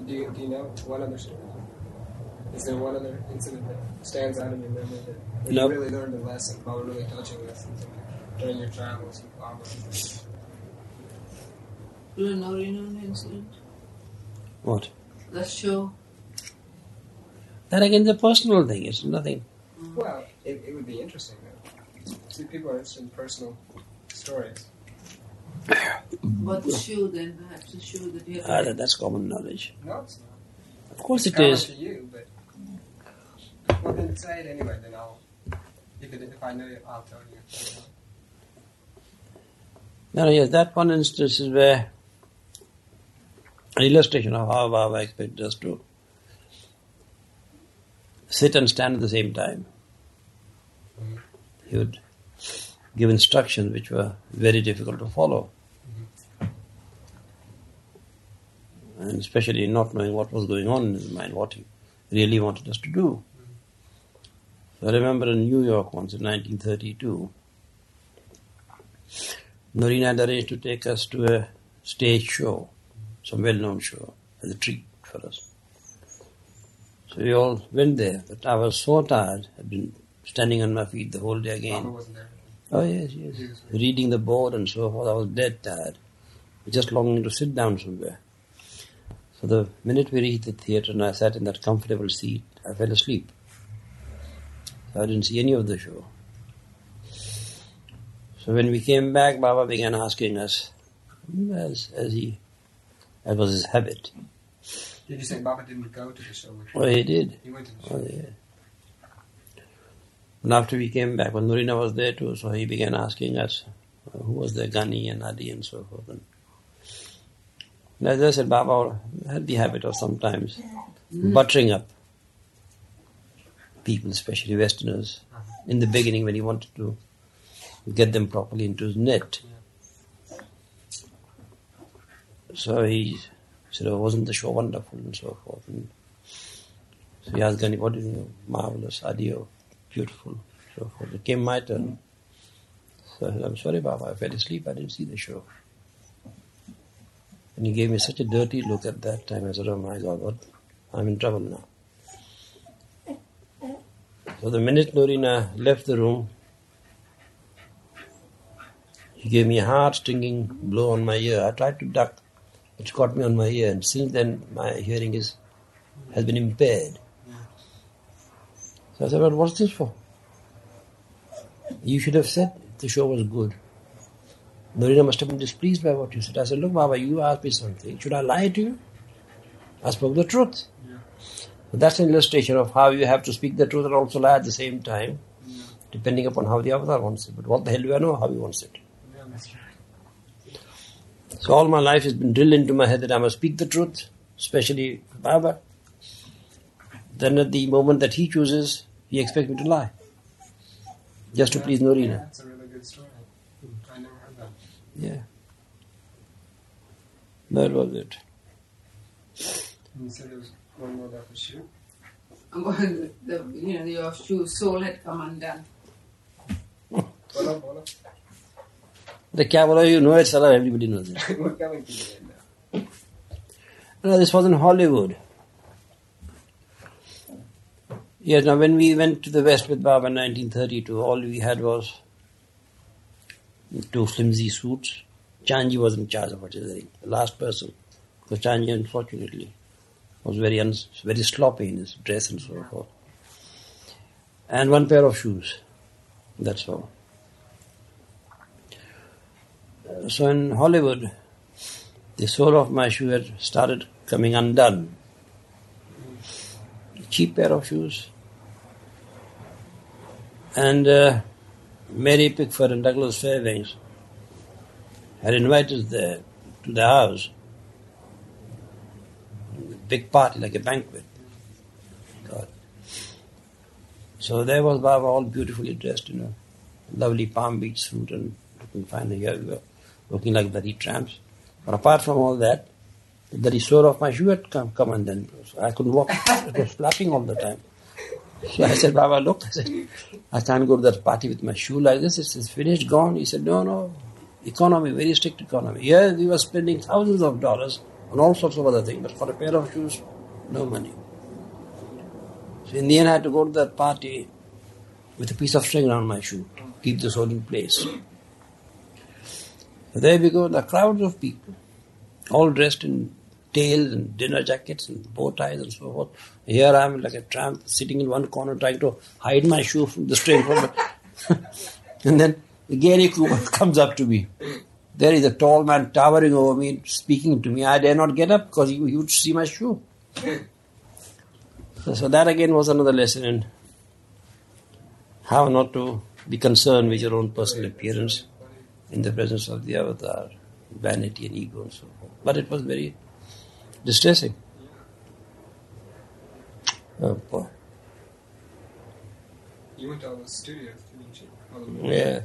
Do you know one other story? Is there one other incident that stands out in your memory that you really learned a lesson, Baba really touching lessons during your travels with Baba? Do you know an incident? What? The show. That again is a personal thing, it's nothing. Well, it would be interesting though. See, people are interested in personal stories. But the shoe then, perhaps the shoe that you have. That's common knowledge. No, it's not. Of course it's it is. to you, but well, then say it anyway. Then if I know it, I'll tell you. Yes, that one instance is where an illustration of how Baba expected us to sit and stand at the same time. He would give instructions which were very difficult to follow. And especially not knowing what was going on in his mind, what he really wanted us to do. So I remember in New York once in 1932, Noreen had arranged to take us to a stage show, some well-known show, as a treat for us. So we all went there, but I was so tired, I'd been standing on my feet the whole day again. Baba wasn't there. Oh yes. Reading the board and so forth, I was dead tired. Just longing to sit down somewhere. So the minute we reached the theatre and I sat in that comfortable seat, I fell asleep. So I didn't see any of the show. So when we came back, Baba began asking us, as was his habit. Did you say Baba didn't go to the show with you? Oh, he did. He went to the show. Oh, yeah. And after we came back, when Norina was there too, so he began asking us, who was there, Gani and Adi and so forth. And as I said, Baba had the habit of sometimes buttering up people, especially Westerners, in the beginning when he wanted to get them properly into his net. So he said, wasn't the show wonderful and so forth. And so he asked Gani, what do you know? Marvelous, Adio, beautiful, so forth. It came my turn. So I said, I'm sorry, Baba, I fell asleep, I didn't see the show. And he gave me such a dirty look at that time. I said, oh my God, I'm in trouble now. So the minute Norina left the room, he gave me a hard stinging blow on my ear. I tried to duck. It caught me on my ear, and since then my hearing has been impaired. So I said, well, what's this for? You should have said the show was good. Norina must have been displeased by what you said. I said, look, Baba, you asked me something. Should I lie to you? I spoke the truth. But that's an illustration of how you have to speak the truth and also lie at the same time, depending upon how the avatar wants it. But what the hell do I know how he wants it? So all my life has been drilled into my head that I must speak the truth, especially Baba. Then at the moment that he chooses, he expects me to lie. Just to please Norina. That's a really good story. I never heard that. Yeah. That was it. And you said there was one more about the shoe? Your shoe sole had come undone. Bola. The Kabbalah, you know it, Salah, everybody knows it. We're coming to the end now. No, this was in Hollywood. Yes, now when we went to the West with Baba in 1932, all we had was 2 flimsy suits. Chanji was in charge of what he was wearing, the last person. Because Chanji, unfortunately, was very sloppy in his dress and so forth. And 1 pair of shoes. That's all. So in Hollywood, the sole of my shoe had started coming undone. A cheap pair of shoes. And Mary Pickford and Douglas Fairbanks had invited us there to the house. A big party, like a banquet. God. So there was Baba all beautifully dressed in a lovely Palm Beach suit and looking fine. Here we were, looking like bloody tramps. But apart from all that, the bloody sole of my shoe had come undone. So I couldn't walk. It was flapping all the time. So I said, Baba, look, I can't go to that party with my shoe like this. It's finished, gone. He said, no, economy, very strict economy. Here we were spending thousands of dollars and all sorts of other things. But for a pair of shoes, no money. So in the end I had to go to that party with a piece of string around my shoe, keep the sole in place. So there we go, the crowds of people, all dressed in tails and dinner jackets and bow ties and so forth. Here I am like a tramp sitting in one corner trying to hide my shoe from the string. And then the Gary Cooper comes up to me. There is a tall man towering over me, speaking to me. I dare not get up because he would see my shoe. So that again was another lesson in how not to be concerned with your own personal appearance in the presence of the avatar, vanity and ego and so forth. But it was very distressing. Oh boy. You went to all those studios, didn't you? Yeah.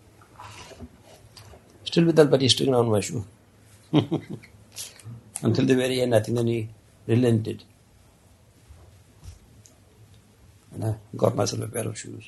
Still with that bloody string on my shoe. Until the very end, I think then he relented. And I got myself a pair of shoes.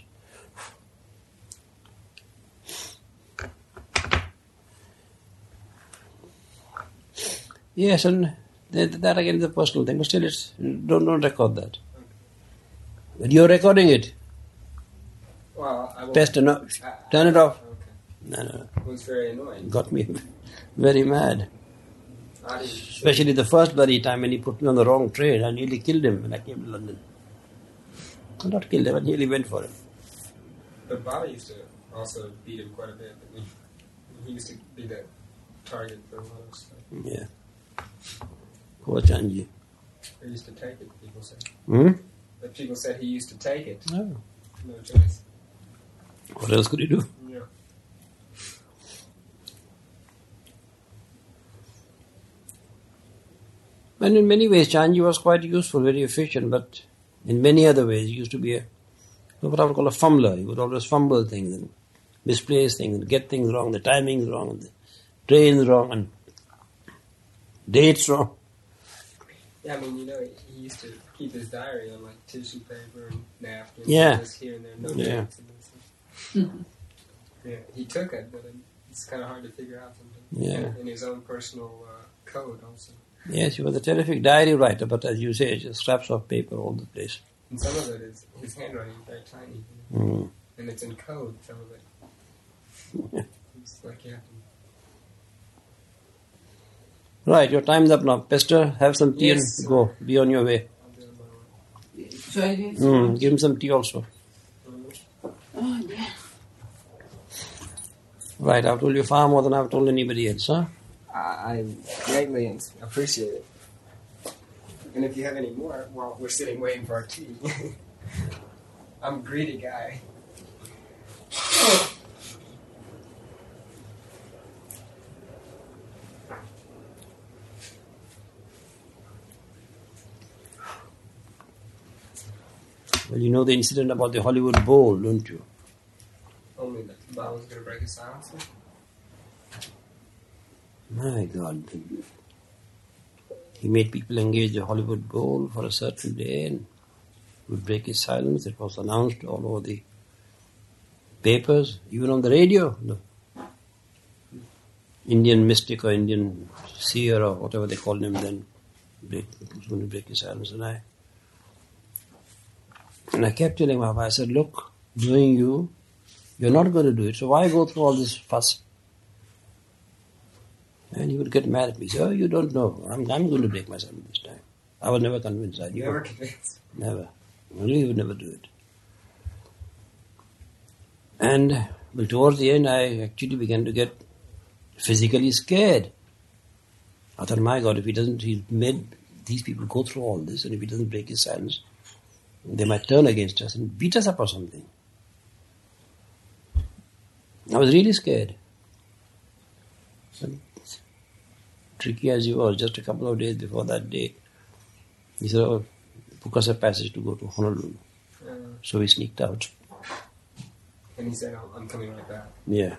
Yes, and that again is a personal thing, but still don't record that. But you're recording it. Well, I will. Test it, no, turn it off. Okay. No. It was very annoying. Got me very mad. Especially the first bloody time when he put me on the wrong train. I nearly killed him when I came to London. Well, not killed him, I nearly went for him. But Baba used to also beat him quite a bit. He used to be the target for a lot of stuff. Yeah. Poor Chanji. He used to take it, people say. Hmm? But people said he used to take it. No. No choice. What else could he do? Yeah. And in many ways, Chanji was quite useful, very efficient, but in many other ways, he used to be what I would call a fumbler. He would always fumble things and misplace things and get things wrong, the timing's wrong, and the train's wrong, and dates wrong. Yeah, I mean, he used to keep his diary on like tissue paper and napkins. Yeah. And just here and there, no dates. And yeah, he took it, but it's kind of hard to figure out sometimes. Yeah. In his own personal code also. Yes, he was a terrific diary writer, but as you say, just scraps of paper all the place. And some of it is, his handwriting is very tiny. And it's in code, some of it. It's like, yeah. Right, your time's up now. Pester, have some tea and go. Be on your way. Try this. Give him some tea also. Oh, yeah. Right, I've told you far more than I've told anybody else, huh? I greatly appreciate it. And if you have any more, while we're sitting waiting for our tea. I'm a greedy guy. Well, you know the incident about the Hollywood Bowl, don't you? Only that Bob was going to break his silence. My God. He made people engage the Hollywood Bowl for a certain day and would break his silence. It was announced all over the papers, even on the radio. The Indian mystic or Indian seer or whatever they called him then was going to break his silence. And I kept telling Baba, I said, look, you're not going to do it, so why go through all this fuss? And he would get mad at me. Say, oh, you don't know. I'm going to break myself this time. I was never convinced. Never convinced? Never. I knew he would never do it. And well, towards the end, I actually began to get physically scared. I thought, my God, he's made these people go through all this, and if he doesn't break his silence, they might turn against us and beat us up or something. I was really scared. And tricky as he was, just a couple of days before that day, he said, oh, book us a passage to go to Honolulu. So we sneaked out. And he said, I'm coming right back. Yeah.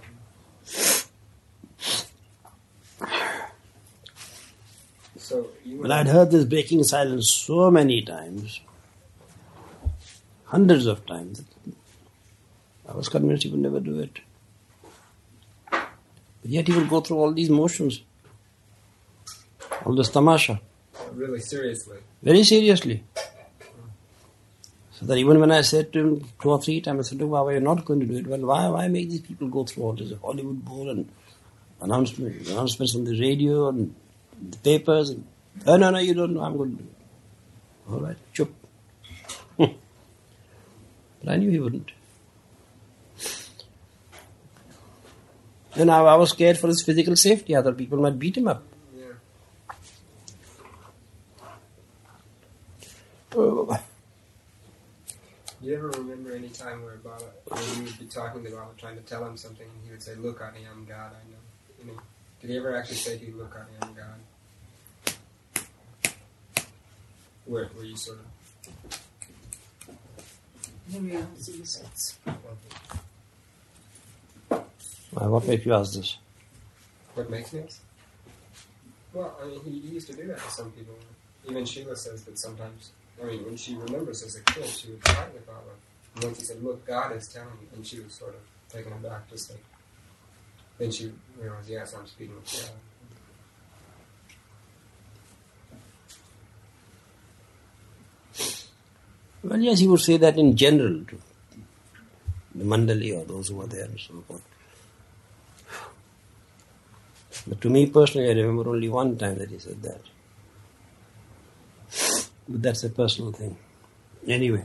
So But I'd heard this breaking silence so many times, hundreds of times, I was convinced he would never do it. But yet he would go through all these motions. All this tamasha. Really seriously. Very seriously. So that even when I said to him 2 or 3 times, I said, look, Baba, you're not going to do it. Well, why make these people go through all this Hollywood bowl and announcements on the radio and the papers? And, no, you don't know, I'm going to do it. All right, chup. But I knew he wouldn't. And I was scared for his physical safety. Other people might beat him up. Yeah. Oh. Do you ever remember any time where you would be talking to Baba, trying to tell him something, and he would say, look, Adi, I'm God, I know. You know. Did he ever actually say to you, look, Adi, I'm God? Where you sort of... Let me answer this. What makes you ask this? What makes me ask? Well, I mean, he used to do that to some people. Even Sheila says that sometimes, I mean, when she remembers as a kid, she would fight with Baba. And once he said, look, God is telling you, and she was sort of taken aback, just like, then she realized, yes, I'm speaking with God. Well, yes, he would say that in general to the Mandali or those who were there and so forth. But to me personally, I remember only one time that he said that. But that's a personal thing. Anyway.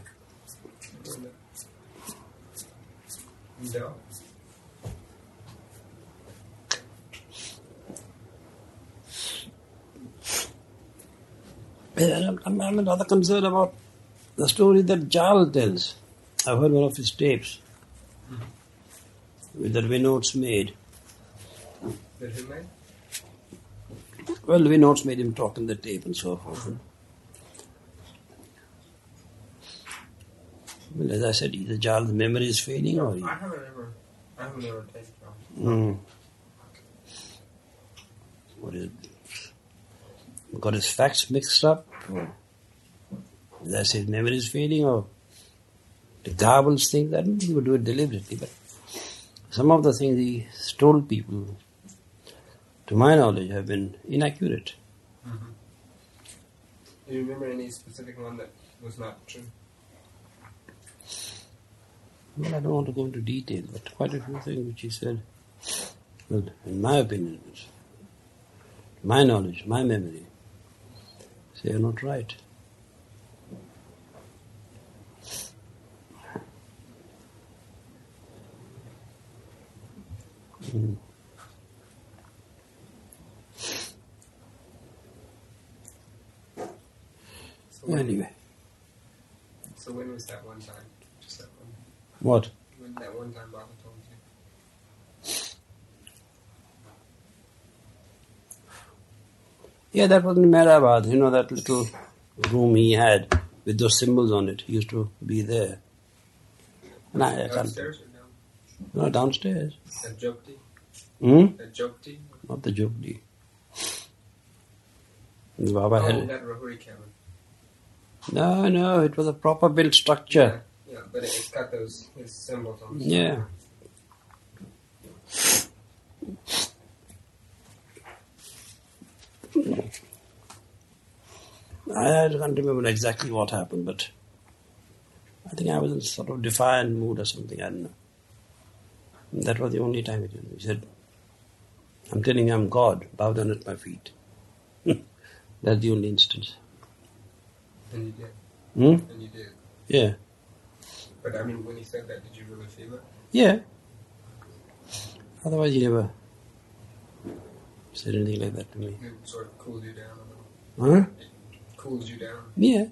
No. I'm rather concerned about the story that Jal tells. I've heard one of his tapes with that Vinod's made. That who made? Well, Vinod's made him talk in the tape and so forth. Well, as I said, either Jar's memory is fading or... I haven't ever taken it. What is it? Got his facts mixed up? Or as I said, memory is fading or the garbles things. I don't think he would do it deliberately, but some of the things he told people, to my knowledge, have been inaccurate. Mm-hmm. Do you remember any specific one that was not true? Well, I don't want to go into detail, but quite a few things which he said, well, in my opinion, my knowledge, my memory, say are not right. Anyway. So when was that one time? Just that one. What? When that one time Baba told you? Yeah, that was in Mehrabad. You know, that little room he had with those symbols on it. He used to be there. And I Downstairs or down? No, downstairs. At Jokti? At Jokti? Not the Jogdi. Baba had that Rahuri cabin. No, it was a proper built structure. Yeah, but it's got his symbols on it. Yeah. I can't remember exactly what happened, but I think I was in sort of defiant mood or something, I don't know. And that was the only time he said, I'm telling you I'm God, bow down at my feet. That's the only instance. And you did? And you did? Yeah. But I mean, when he said that, did you really feel it? Yeah. Otherwise he never said anything like that to me. It sort of cooled you down a little. Huh? It cools you down. Yeah.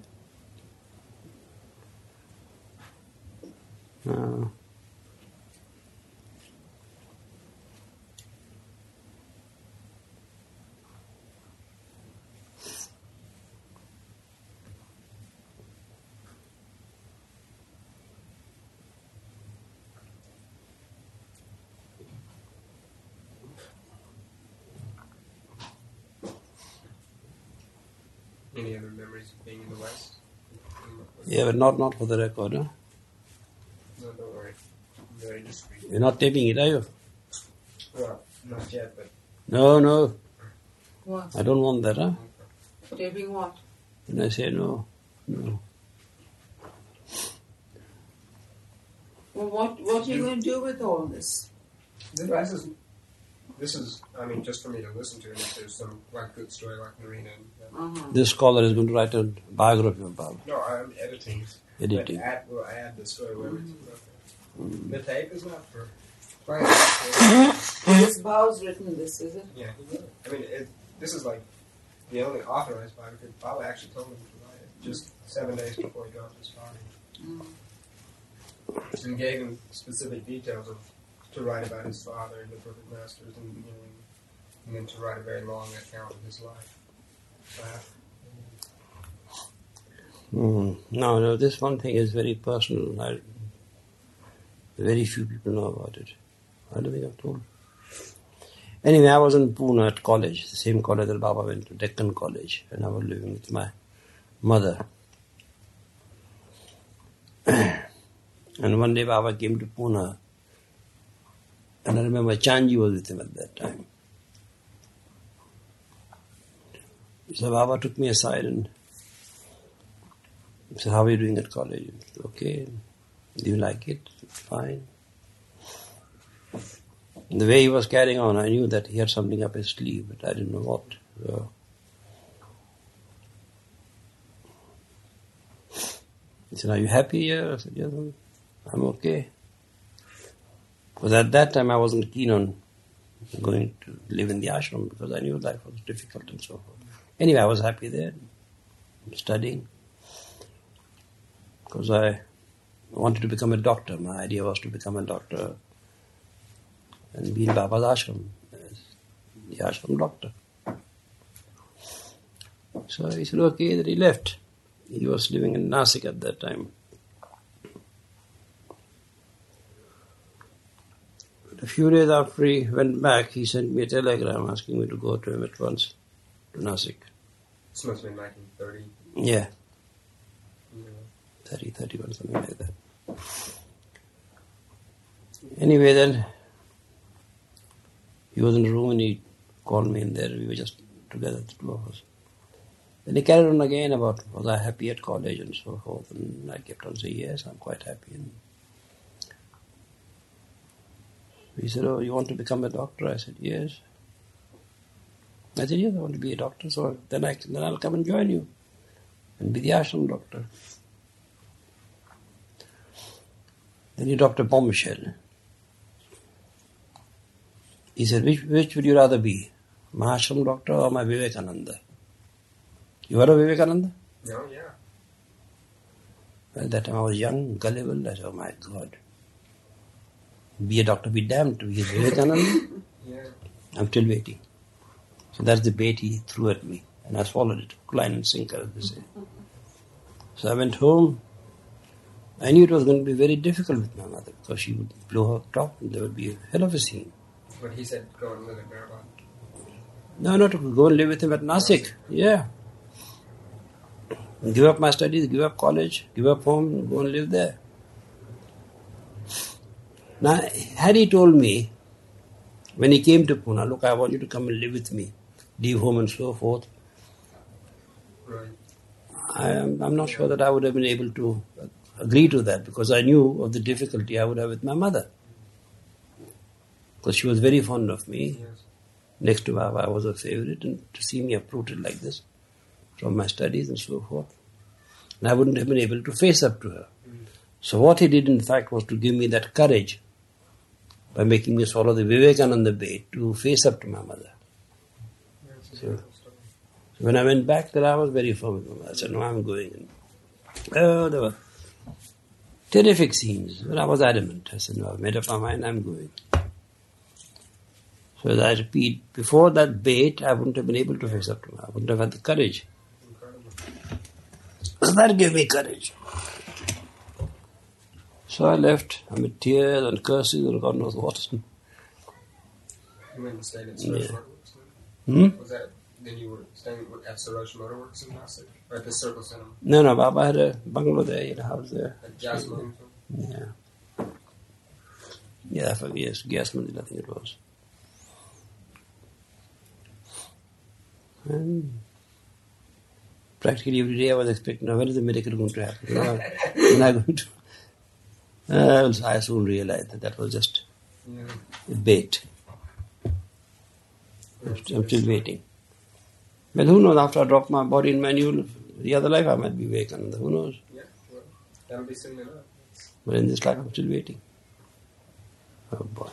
Any other memories of being in the West? Yeah, but not for the record, huh? No, don't worry. I'm very discreet. You're not taping it, are you? Well, not yet, but... No. What? I don't want that, huh? Taping what? And I say, no. Well, what are you going to do with all this? This is, I mean, just for me to listen to, and if there's some like good story like Marina. This scholar is going to write a biography of Baba. No, I'm editing. Editing. We'll add the story where it's The tape is not for playing. This Baba's written this, is it? Yeah, he wrote it. I mean, this is like the only authorized biography. Baba actually told him to write it just 7 days before he dropped his body. And gave him specific details to write about his father and the perfect masters, and then to write a very long account of his life. No, this one thing is very personal. Very few people know about it. I don't think I've told. Anyway, I was in Pune at college, the same college that Baba went to, Deccan College, and I was living with my mother. And one day Baba came to Pune, and I remember Chanji was with him at that time. So Baba took me aside and said, how are you doing at college? I said, okay. Do you like it? Fine. And the way he was carrying on, I knew that he had something up his sleeve, but I didn't know what. So he said, are you happy here? I said, yes, I'm okay. Because at that time I wasn't keen on going to live in the ashram because I knew life was difficult and so forth. Anyway, I was happy there, studying. Because I wanted to become a doctor. My idea was to become a doctor and be in Baba's ashram, as the ashram doctor. So he said, okay, that he left. He was living in Nasik at that time. But a few days after he went back, he sent me a telegram asking me to go to him at once, to Nasik. This must have been 1930. Yeah. 30, 31, something like that. Anyway, then he was in the room and he called me in there. We were just together, the two of us. Then he carried on again about, was I happy at college and so forth. And I kept on saying, yes, I'm quite happy. And he said, oh, you want to become a doctor? I said, yes. I said, yes, I want to be a doctor. So then I'll come and join you and be the ashram doctor. Then he dropped a bombshell. He said, which would you rather be? My ashram doctor or my Vivekananda? You heard of Vivekananda? No, yeah. Well, that time I was young, gullible. I said, oh my God. Be a doctor, be damned to be Vivekananda. Yeah. I'm still waiting. So that's the bait he threw at me. And I swallowed it, line and sinker, as they say. So I went home. I knew it was going to be very difficult with my mother because she would blow her top and there would be a hell of a scene. But he said go and live in Bharat. No, not to go and live with him at Nasik. Yeah. Give up my studies, give up college, give up home, go and live there. Now, had he told me, when he came to Pune, look, I want you to come and live with me, leave home and so forth, Right. I'm not sure that I would have been able to agree to that because I knew of the difficulty I would have with my mother. Because she was very fond of me. Yes. Next to Baba, I was a favorite, and to see me uprooted like this from my studies and so forth, and I wouldn't have been able to face up to her. So what he did in fact was to give me that courage by making me swallow the Vivekananda bait to face up to my mother. So when I went back there, I was very firm with my mother. I said, no, I'm going. And, there were terrific scenes, but I was adamant. I said, no, I've made up my mind, I'm going. So as I repeat, before that bait, I wouldn't have been able to face up to her. I wouldn't have had the courage. Incredible. So that gave me courage. So I left amid tears and curses and God knows what. You went and stayed at Sarosh Motorworks? Was that, then you were staying at Sarosh Motorworks in Nasik? Or at the Circle Cinema? No, Baba had a bungalow there, he had a house there. At Jasmine? Yeah. Yeah, yes, Gas Mandir, I think it was. And practically every day I was expecting, now when is the miracle going to happen? When I going to? I soon realized that was just a bait. I'm still waiting. Well, who knows, after I drop my body in manual, the other life I might be Vivekananda. Who knows? Yeah, well, that'll be soon enough. But in this life I'm still waiting. Oh boy.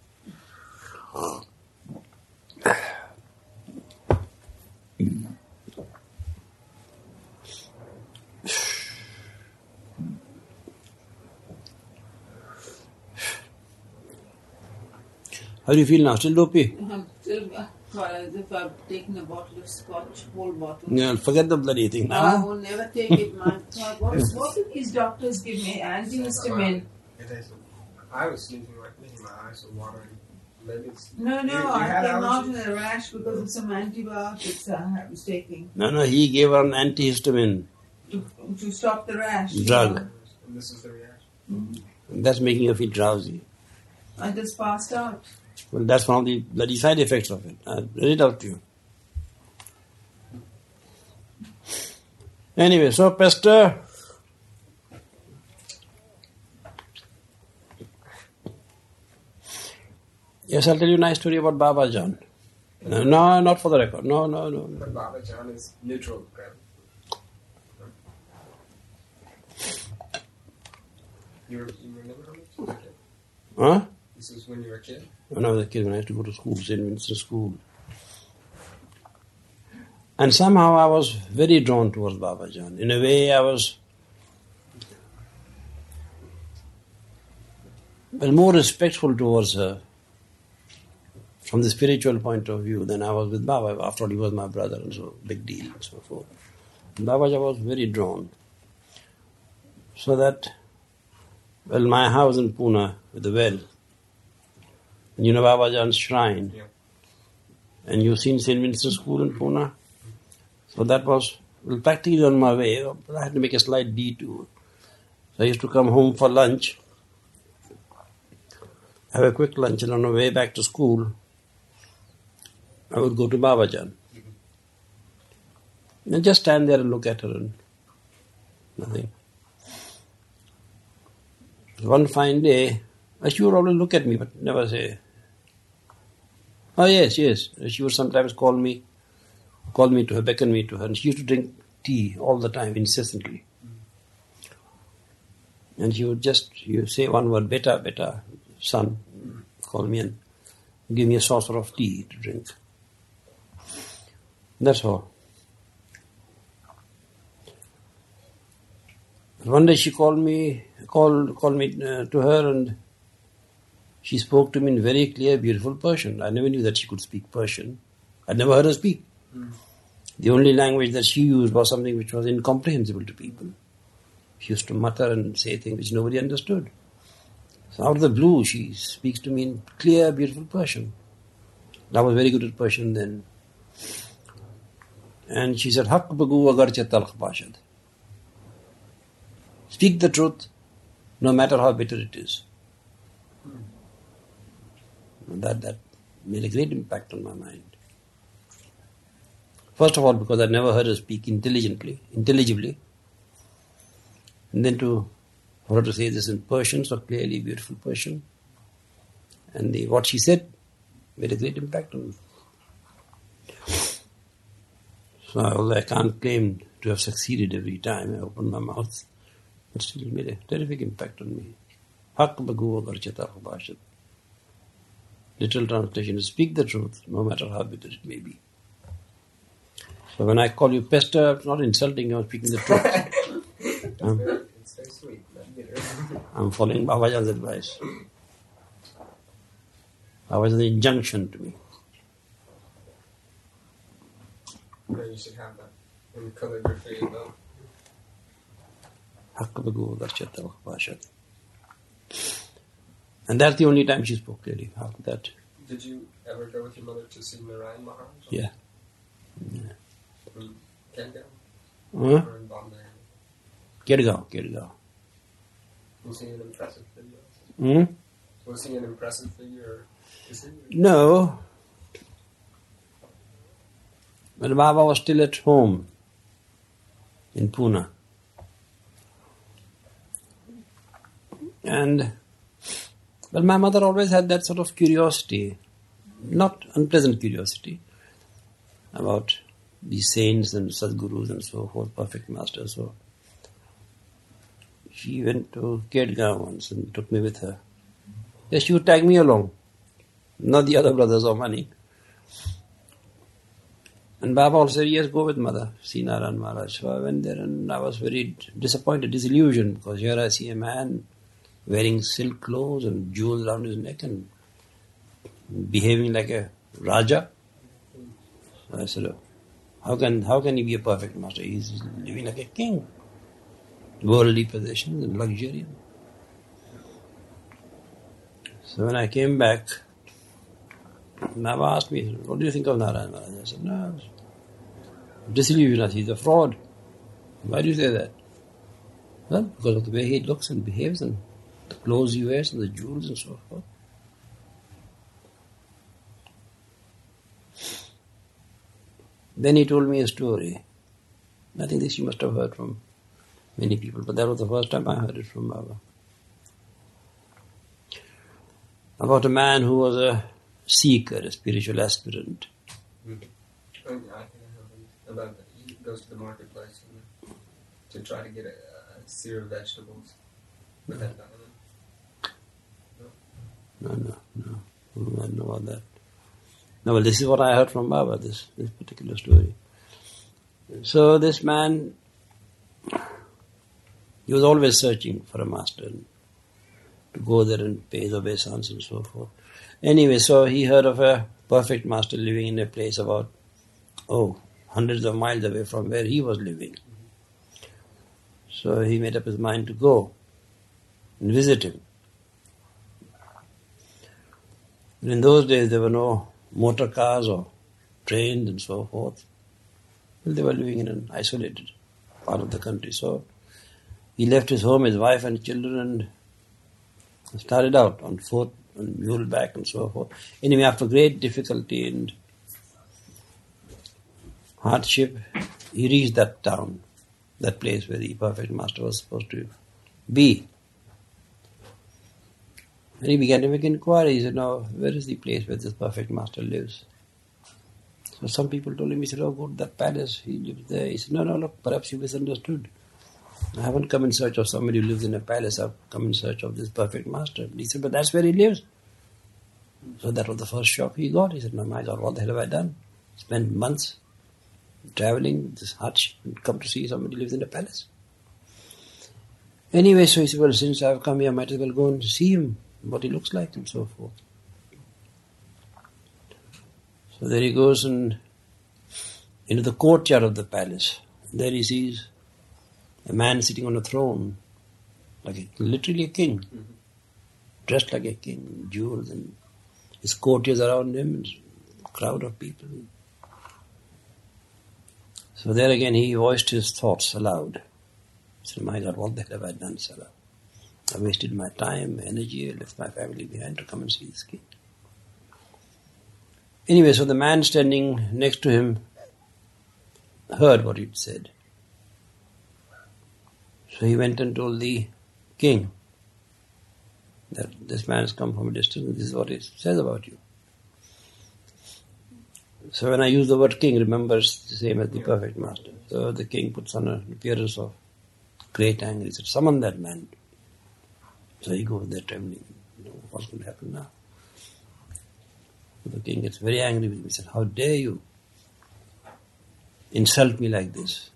How do you feel now? Still dopey? I'm still as if I've taken a bottle of scotch, whole bottle. Yeah, forget the bloody thing I now. will never take it, man. What do these doctors give me? Antihistamine. It is. I was sleeping like this, my eyes were watering. Maybe it's. No, You I had came out allergies? with a rash because of some antibiotics I was taking No, he gave her an antihistamine to stop the rash. drug. And this is the reaction. That's making you feel drowsy. I just passed out. Well, that's one of the bloody side effects of it. I read it out to you. Anyway, so Pastor, yes, I'll tell you a nice story about Baba Jan. No, not for the record. No. But Baba Jan is neutral. Right? You remember how much you were a kid? Huh? This was when you were a kid? When I was a kid, when I used to go to school, St. Vincent School. And somehow I was very drawn towards Baba Jan. In a way, I was more respectful towards her from the spiritual point of view than I was with Baba. After all, he was my brother, and so big deal and so forth. And Baba Jan was very drawn. So that, well, my house in Pune with the well, and you know Baba Jan's shrine, Yeah. and you've seen St. Vincent School in Pune. So that was practically on my way. I had to make a slight detour. So I used to come home for lunch, have a quick lunch, and on the way back to school, I would go to Baba Jan. And just stand there and look at her and nothing. One fine day, she would always look at me but never say, "Oh yes." She would sometimes call me to her, beckon me to her, and she used to drink tea all the time, incessantly. And she would just say one word, beta, son, call me and give me a saucer of tea to drink. That's all. One day she called me to her, and she spoke to me in very clear, beautiful Persian. I never knew that she could speak Persian. I'd never heard her speak. The only language that she used was something which was incomprehensible to people. She used to mutter and say things which nobody understood. So out of the blue, she speaks to me in clear, beautiful Persian. I was very good at Persian then. And she said, "Haq bagu agarche talq bashad." Speak the truth, no matter how bitter it is. That made a great impact on my mind. First of all, because I never heard her speak intelligibly. And then for her to say this in Persian, so clearly beautiful Persian. And what she said made a great impact on me. So although I can't claim to have succeeded every time I opened my mouth, it still made a terrific impact on me. Haq bagu agarche talq bashad. Literal translation is, speak the truth, no matter how bitter it may be. So when I call you pester, it's not insulting, I'm speaking the truth. It's very sweet, not bitter. I'm following Baba Jan's advice. Baba Jan's injunction to me. You should have that in calligraphy, though. Haq bagu agarche talq bashad. And that's the only time she spoke clearly. After that, Did you ever go with your mother to see Narayan Maharaj? yeah. In Kenya? Huh? Or in Bombay? Kirgaon. Was he an impressive figure? Hmm? Was he an impressive figure? Is he? No. when Baba was still at home in Pune. And, well, my mother always had that sort of curiosity, not unpleasant curiosity, about these saints and Sadgurus and so forth, perfect masters. So she went to Kedgaon once and took me with her. Yes, she would tag me along, not the other brothers or Mani. And Baba also said, yes, go with mother, see Narayan Maharaj. So I went there and I was very disappointed, disillusioned, because here I see a man wearing silk clothes and jewels around his neck and behaving like a Raja. So I said, how can he be a perfect master? He's living like a king. Worldly possessions and luxury. So when I came back, Baba asked me, what do you think of Narayan Maharaj? I said, no, I was disillusioned. He's a fraud. Why do you say that? Well, because of the way he looks and behaves and the clothes he wears and the jewels and so forth. Then he told me a story. I think this you must have heard from many people, but that was the first time I heard it from Baba. About a man who was a seeker, a spiritual aspirant. Mm-hmm. I think I heard about that. He goes to the marketplace to try to get a sear of vegetables. But then, No. I don't know about that. No, well, this is what I heard from Baba, this particular story. So this man, he was always searching for a master to go there and pay the obeisance and so forth. Anyway, so he heard of a perfect master living in a place about, hundreds of miles away from where he was living. So he made up his mind to go and visit him. And in those days there were no motor cars or trains and so forth. Well, they were living in an isolated part of the country. So he left his home, his wife and children, and started out on foot, on muleback and so forth. Anyway, after great difficulty and hardship, he reached that town, that place where the perfect master was supposed to be. And he began to make inquiries. He said, now, where is the place where this perfect master lives? So some people told him, he said, go to that palace, he lives there. He said, no, look, perhaps you misunderstood. I haven't come in search of somebody who lives in a palace, I've come in search of this perfect master. And he said, but that's where he lives. So that was the first shock he got. He said, no, my God, what the hell have I done? Spent months traveling with this hutch and come to see somebody who lives in a palace. Anyway, so he said, well, since I've come here, I might as well go and see him, what he looks like and so forth. So there he goes and into the courtyard of the palace. There he sees a man sitting on a throne, literally a king, dressed like a king, jewels, and his courtiers around him, and a crowd of people. So there again he voiced his thoughts aloud. He said, my God, what the hell have I done, Salah? I wasted my time, my energy, I left my family behind to come and see this king. Anyway, so the man standing next to him heard what he'd said. So he went and told the king that this man has come from a distance and this is what he says about you. So when I use the word king, remember it's the same as the perfect master. So the king puts on an appearance of great anger. He said, summon that man. So he goes there trembling. What's going to happen now? So the king gets very angry with him. He said, how dare you insult me like this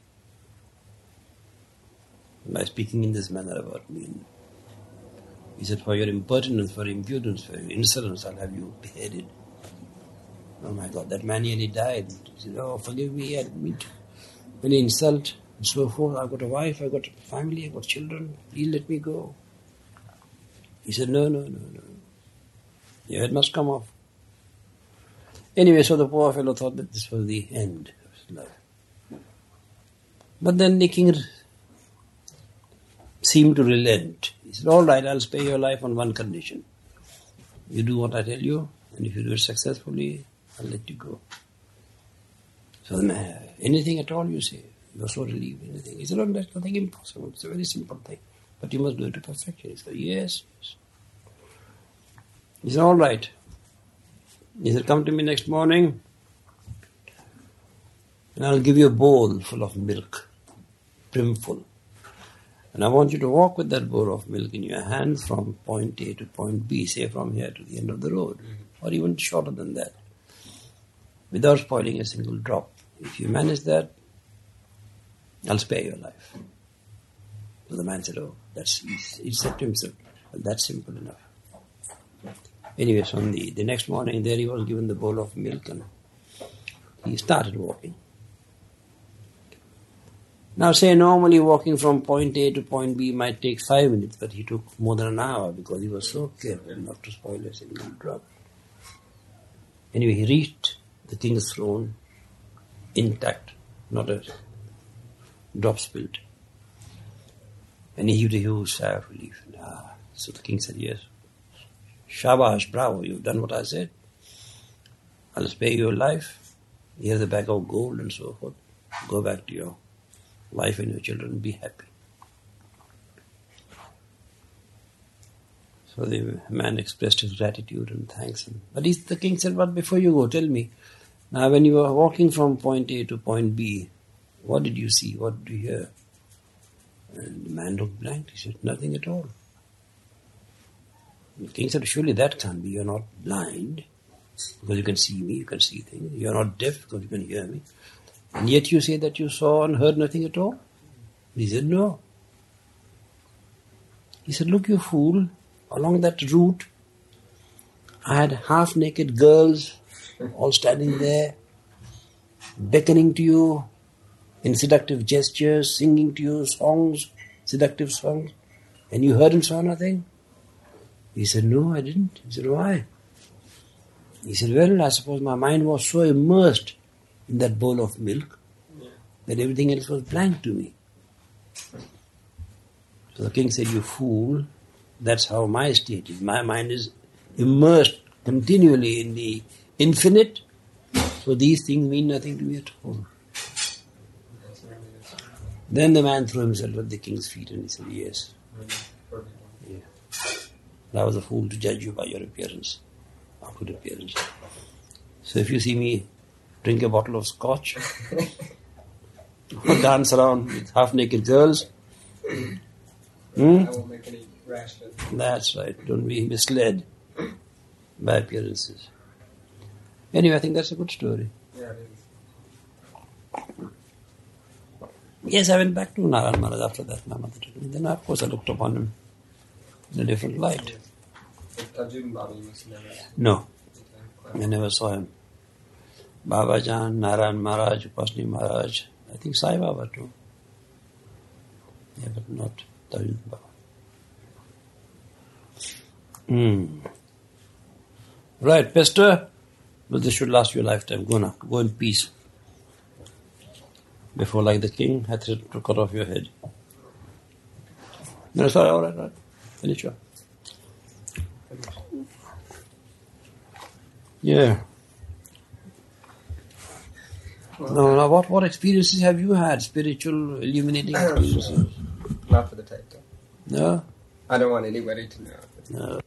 by speaking in this manner about me? And he said, for your impertinence, for impudence, for your insolence, I'll have you beheaded. Oh my God, that man nearly died. He said, forgive me, I didn't mean to. When he insult and so forth, I've got a wife, I've got a family, I've got children, please let me go. He said, no. Your head must come off. Anyway, so the poor fellow thought that this was the end of his life. But then the king seemed to relent. He said, all right, I'll spare your life on one condition. You do what I tell you, and if you do it successfully, I'll let you go. So the man, anything at all you say, you are so relieved, anything. He said, "Oh, that's nothing impossible. It's a very simple thing. But you must do it to perfection." He said, "Yes, yes." He said, "All right." He said, "Come to me next morning and I'll give you a bowl full of milk, brimful. And I want you to walk with that bowl of milk in your hands from point A to point B, say from here to the end of the road, or even shorter than that, without spoiling a single drop. If you manage that, I'll spare your life." So the man said, "Oh, that's easy." He said to himself, "Well, that's simple enough." Anyway, so on the next morning, there he was given the bowl of milk and he started walking. Now, say normally walking from point A to point B might take 5 minutes, but he took more than an hour because he was so careful not to spoil a single drop. Anyway, he reached the king's throne intact, not a drop spilled. And he heaved a huge sigh of relief. So the king said, "Yes, shabash, bravo, you've done what I said. I'll spare your life. Here's the bag of gold and so forth. Go back to your wife and your children and be happy." So the man expressed his gratitude and thanks. But the king said, "But before you go, tell me, now when you were walking from point A to point B, what did you see? What did you hear?" And the man looked blank. He said, "Nothing at all." The king said, "Surely that can't be. You're not blind because you can see me, you can see things. You're not deaf because you can hear me. And yet you say that you saw and heard nothing at all?" He said, "No." He said, "Look, you fool, along that route, I had half-naked girls all standing there, beckoning to you in seductive gestures, singing to you songs, seductive songs, and you heard and saw nothing?" He said, "No, I didn't." He said, "Why?" He said, "Well, I suppose my mind was so immersed in that bowl of milk that everything else was blank to me." So the king said, "You fool, that's how my state is. My mind is immersed continually in the infinite, so these things mean nothing to me at all." Then the man threw himself at the king's feet and he said, "Yes. Yeah. I was a fool to judge you by your appearance, outward appearance. So if you see me drink a bottle of scotch, or dance around with half-naked girls, I won't make any rash judgment." That's right. Don't be misled by appearances. Anyway, I think that's a good story. Yeah, it is. Yes, I went back to Narayan Maharaj after that. My mother took me. Then, of course, I looked upon him in a different light. Yes. But Tajun Baba, you must never. No, I never saw him. Baba Jan, Narayan Maharaj, Upasni Maharaj, I think Sai Baba too. Yeah, but not Tajun Baba. Right, Pastor. Well, this should last you a lifetime. Go now. Go in peace. Before, like the king, hath to cut off your head. No, sorry, all right. Finish up. Yeah. Well, now what experiences have you had? Spiritual, illuminating experiences? Not for the tape, though. No? I don't want anybody to know. No.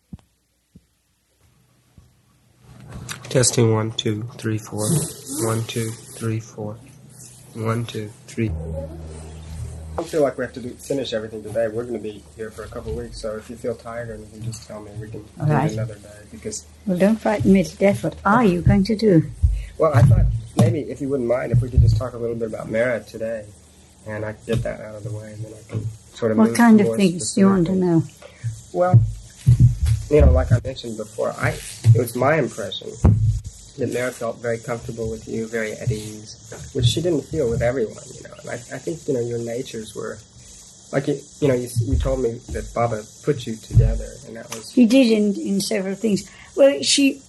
Testing 1, 2, 3, 4. 1, 2, 3, 4. 1, 2, 3. I don't feel like we have to finish everything today. We're going to be here for a couple of weeks, so if you feel tired, or anything, just tell me. We can do it another day. Because Well, don't frighten me to death. What are you going to do? well, I thought maybe if you wouldn't mind, if we could just talk a little bit about merit today, and I can get that out of the way, and then I can sort of. What move kind to of more things do you want to specific know? things. Well, like I mentioned before, it was my impression that Mara felt very comfortable with you, very at ease, which she didn't feel with everyone, And I think, your natures were, like, you told me that Baba put you together, and that was... He did in several things. Well,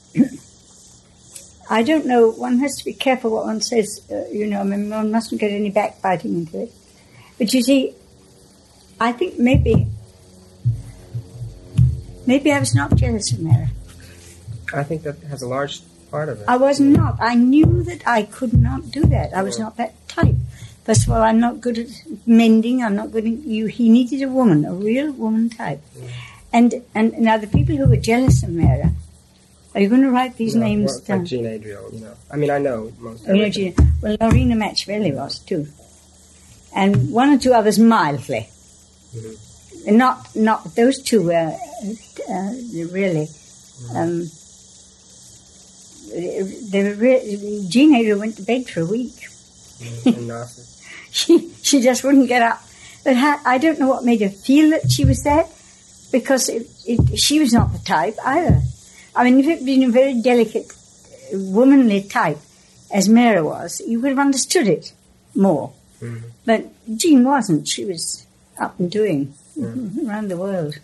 I don't know, one has to be careful what one says, one mustn't get any backbiting into it. But you see, I think maybe I was not jealous of Mara. I think that has a large part of it. I was not. I knew that I could not do that. I was not that type. First of all, I'm not good at mending. I'm not good at you. He needed a woman, a real woman type. And now the people who were jealous of Mara, are you going to write these names down? Like Jean Adriel, you know. I mean, I know most of them. Well, Lorena Matchvelli was too. And one or two others mildly. Mm-hmm. Not those two were really. They were Jean Adriel went to bed for a week. She just wouldn't get up. But I don't know what made her feel that she was that, because she was not the type either. I mean, if it had been a very delicate, womanly type, as Mara was, you would have understood it more. Mm-hmm. But Jean wasn't. She was up and doing around the world.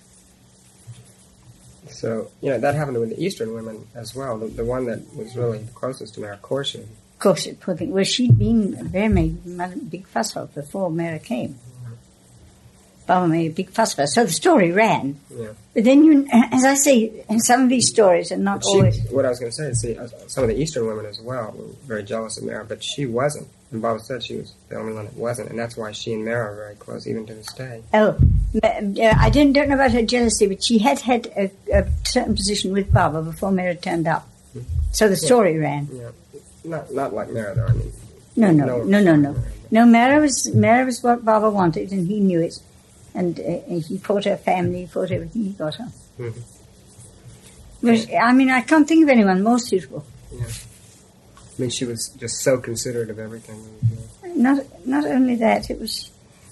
So, that happened with the Eastern women as well. The one that was really the closest to Mara, Khorshid. Khorshid, poor thing. Well, she'd been made a big fuss of before Mara came. Baba made a big fuss of her. So the story ran. Yeah. But then, as I say, some of these stories are not always... What I was going to say is, some of the Eastern women as well were very jealous of Mara, but she wasn't. And Baba said she was the only one that wasn't, and that's why she and Mara are very close, even to this day. Oh, I don't know about her jealousy, but she had a certain position with Baba before Mara turned up. Mm-hmm. So the story ran. Yeah. Not like Mara, though, I mean... No, Mara was what Baba wanted, and he knew it. And he fought her family, he fought everything, he got her. Mm-hmm. But, I mean, I can't think of anyone more suitable. Yeah. I mean, she was just so considerate of everything. Not only that, it was...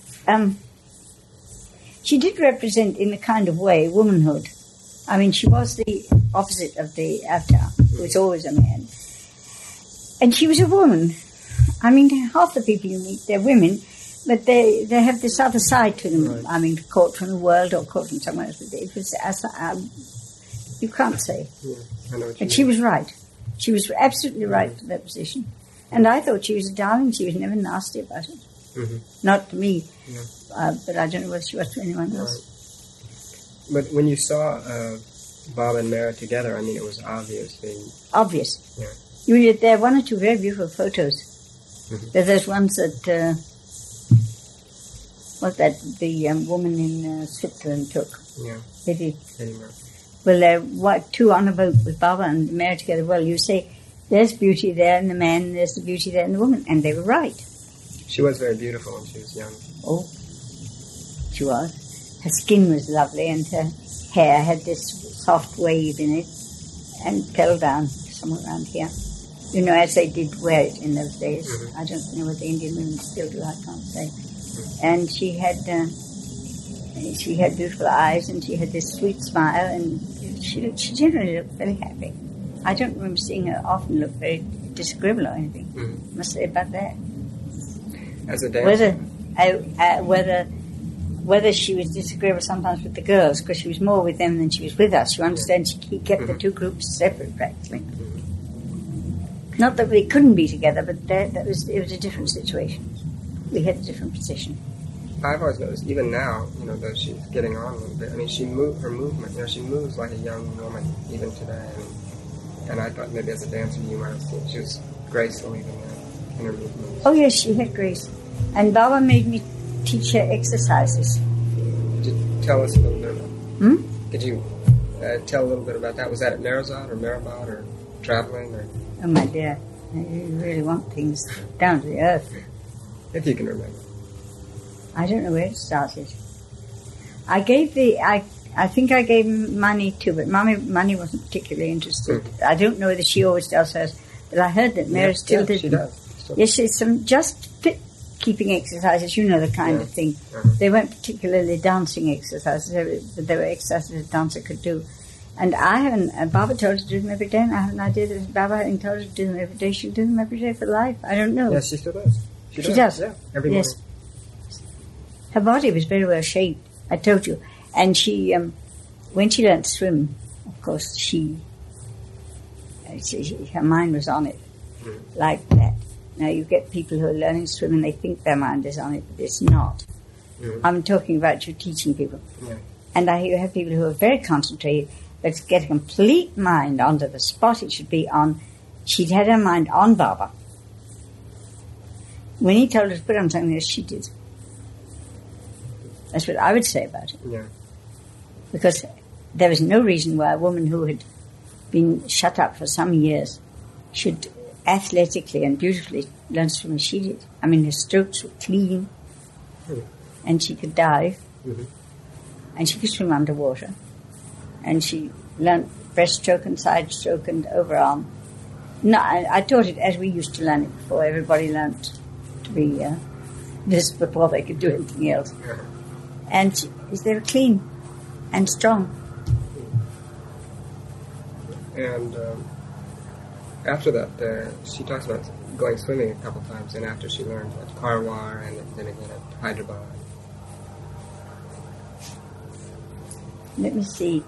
she did represent, in a kind of way, womanhood. I mean, she was the opposite of the Avatar, who was always a man. And she was a woman. I mean, half the people you meet, they're women, but they have this other side to them. Right. I mean, caught from the world or caught from somewhere else. But it was, you can't say. Yeah, I know what you but mean. She was right. She was absolutely right for that position. And I thought she was a darling. She was never nasty about it. Mm-hmm. Not to me. Yeah. But I don't know whether she was to anyone else. Right. But when you saw Baba and Mara together, I mean, it was obvious. Obvious. Yeah. There are one or two very beautiful photos. Mm-hmm. There's ones that... the woman in Switzerland took. Yeah. Eddie Murphy. Well, there two on a boat with Baba and Mara together. Well, you say, there's beauty there in the man, there's the beauty there in the woman. And they were right. She was very beautiful when she was young. Oh, she was. Her skin was lovely and her hair had this soft wave in it and fell down somewhere around here. You know, as they did wear it in those days. Mm-hmm. I don't know what the Indian women still do, I can't say. And she had beautiful eyes, and she had this sweet smile, and she generally looked very happy. I don't remember seeing her often look very disagreeable or anything. Mm-hmm. Must say about that. As a dancer? Whether she was disagreeable sometimes with the girls, because she was more with them than she was with us. You understand? She kept the two groups separate, practically. Mm-hmm. Not that we couldn't be together, but it was a different situation. We had a different position. I've always noticed, even now, though she's getting on a little bit, I mean, her movement, she moves like a young woman, even today. I mean, and I thought maybe as a dancer you might have seen, she was graceful even in her movements. Oh, yes, she had grace. And Baba made me teach her exercises. Could you tell us a little bit about Could you tell a little bit about that? Was that at Narazad or Marabad or traveling? Or? Oh, my dear, you really want things down to the earth. If you can remember. I don't know where it started. I think I gave money too, but Money wasn't particularly interested. I don't know whether she always does hers, but I heard that Mary still did. She does. Yes, it's some just fit keeping exercises, the kind of thing. Uh-huh. They weren't particularly dancing exercises, but they were exercises a dancer could do. And Baba told her to do them every day, and I have an idea that Baba having told her to do them every day, she'll do them every day for life. I don't know. Yes, she still does. She does? Yeah, every morning. Her body was very well shaped, I told you. And she, when she learned to swim, of course, her mind was on it, like that. Now, you get people who are learning to swim and they think their mind is on it, but it's not. Mm-hmm. I'm talking about you teaching people. Yeah. And you have people who are very concentrated, but get a complete mind onto the spot it should be on, she'd had her mind on Baba. When he told her to put on something else, she did. That's what I would say about it. Yeah. Because there was no reason why a woman who had been shut up for some years should athletically and beautifully learn to swim as she did. I mean, her strokes were clean, and she could dive, and she could swim underwater, and she learned breaststroke and side stroke and overarm. No, I taught it as we used to learn it before. Everybody learned to be this before they could do anything else. And they were clean and strong. And after that, she talks about going swimming a couple times, and after she learned at Karwar and then again at Hyderabad. Let me see.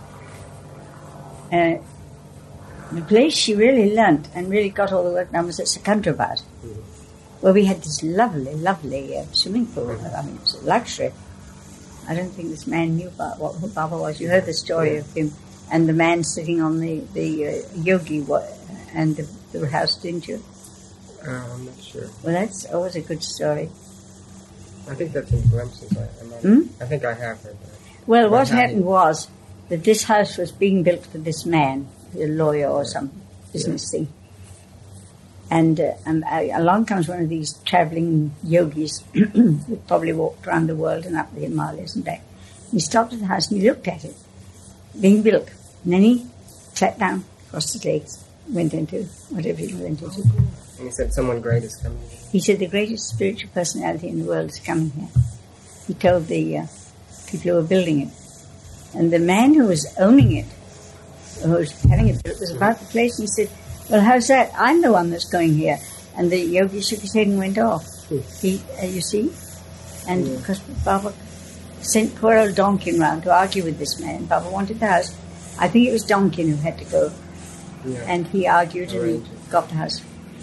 The place she really learnt and really got all the work done was at Secunderabad, where we had this lovely, lovely swimming pool. I mean, it was a luxury. I don't think this man knew about who Baba was. You heard the story of him and the man sitting on the yogi and the house, didn't you? I'm not sure. Well, that's always a good story. I think that's in glimpses. I think I have heard that. Well, what happened was that this house was being built for this man, a lawyer or some business thing. And along comes one of these travelling yogis who probably walked around the world and up the Himalayas and back. He stopped at the house and he looked at it, being built. And then he sat down, crossed his legs, went into whatever he went into. And he said, someone great is coming here. He said, the greatest spiritual personality in the world is coming here. He told the people who were building it. And the man who was owning it, who was having it built, was about the place, and he said, well, how's that? I'm the one that's going here. And the yogi shook his head and went off. He, you see? And because Baba sent poor old Donkin round to argue with this man. Baba wanted the house. I think it was Donkin who had to go. Yeah. And he argued and he got the house.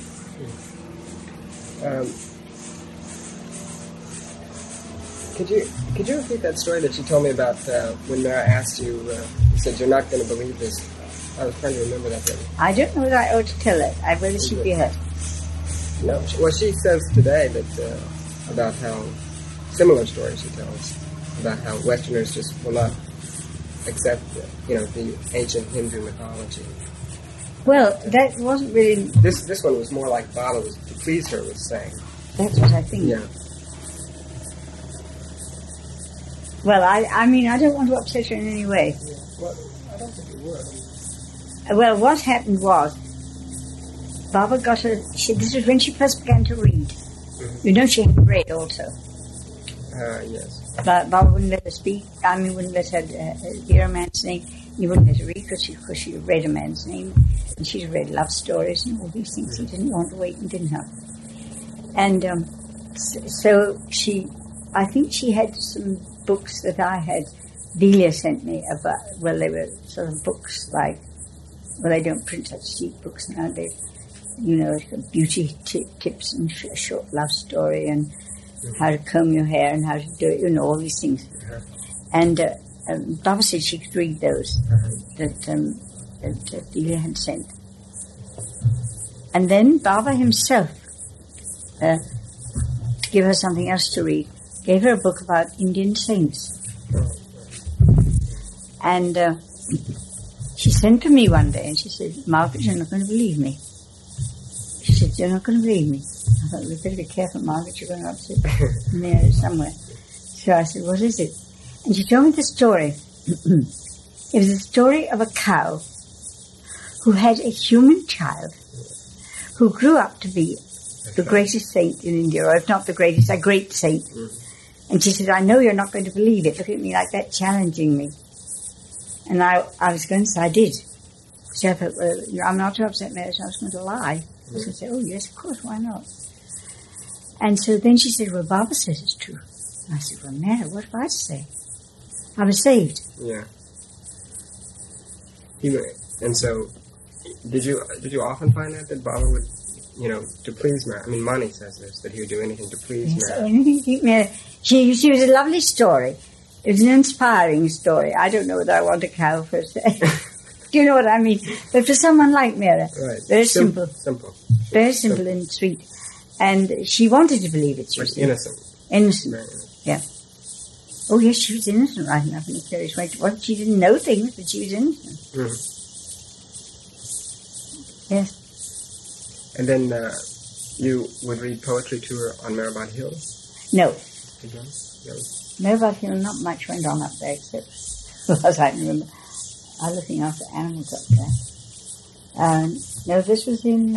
Could you repeat that story that you told me about when Mara asked you, you said, you're not going to believe this. I was trying to remember that. Really. I don't know whether I ought to tell it. I'd rather she'd be hurt. No. Well, she says today that about how similar stories she tells about how Westerners just will not accept, the ancient Hindu mythology. Well, that wasn't really... This one was more like Baba was to please her was saying. That's what I think. Yeah. Well, I mean, I don't want to upset her in any way. Yeah. Well, I don't think it would. Well, what happened was, Baba got her... this was when she first began to read. Mm-hmm. You know she had read also. Yes. But Baba wouldn't let her speak. I mean, wouldn't let her hear a man's name. He wouldn't let her read because she had read a man's name. And she'd read love stories and all these things. He didn't want to wait and didn't have. And so I think she had some books that I had. Delia sent me about, well, they were sort of books like, well, they don't print such cheap books nowadays. Beauty tips and a short love story and how to comb your hair and how to do it, all these things. And Baba said she could read those that Delia had sent. And then Baba himself, to give her something else to read, gave her a book about Indian saints. And she sent to me one day and she said, Margaret, you're not going to believe me. She said, you're not going to believe me. I thought, we'd better be careful, Margaret, you're going to upset in there somewhere. So I said, what is it? And she told me the story. It was the story of a cow who had a human child who grew up to be the greatest saint in India, or if not the greatest, a great saint. And she said, I know you're not going to believe it. Look at me like that, challenging me. And I was going to say, I did. So I thought, well, I'm not to upset Mary, so I was going to lie. I was going to say, oh, yes, of course, why not? And so then she said, well, Baba says it's true. And I said, well, Mary, what if I say? I was saved. Yeah. And so, did you often find that Baba would, to please Mary? I mean, Mani says this, that he would do anything to please Mary. Anything to Mary. She was a lovely story. It was an inspiring story. I don't know whether I want a cow per se. Do you know what I mean? But for someone like Mira, Right. very simple. Simple. Very simple and sweet. And she wanted to believe it, you Like see. innocent. Innocent. Very innocent. Yeah. Oh, yes, she was innocent right enough in a curious way. Well, she didn't know things, but she was innocent. Mhm. Yes. And then you would read poetry to her on Maribod Hills No. again? No. No, but not much went on up there, except, as I can remember, I was looking after animals up there. No, this was in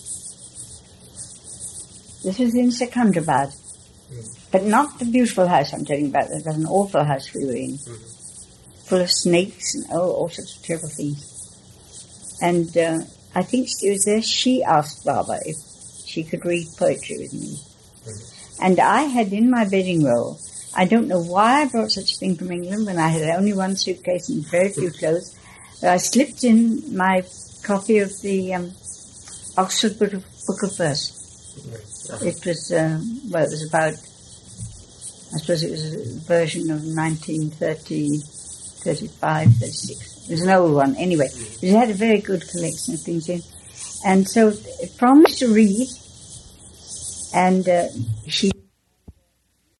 Secunderabad. But not the beautiful house I'm telling you about. There was an awful house we were in, full of snakes and all sorts of terrible things. And I think she was there. She asked Baba if she could read poetry with me. And I had in my bedding roll, I don't know why I brought such a thing from England when I had only one suitcase and very few clothes, but I slipped in my copy of the Oxford Book of Verse. It was, it was about, I suppose it was a version of 1930, 35, 36. It was an old one anyway. It had a very good collection of things in. And so I promised to read, and she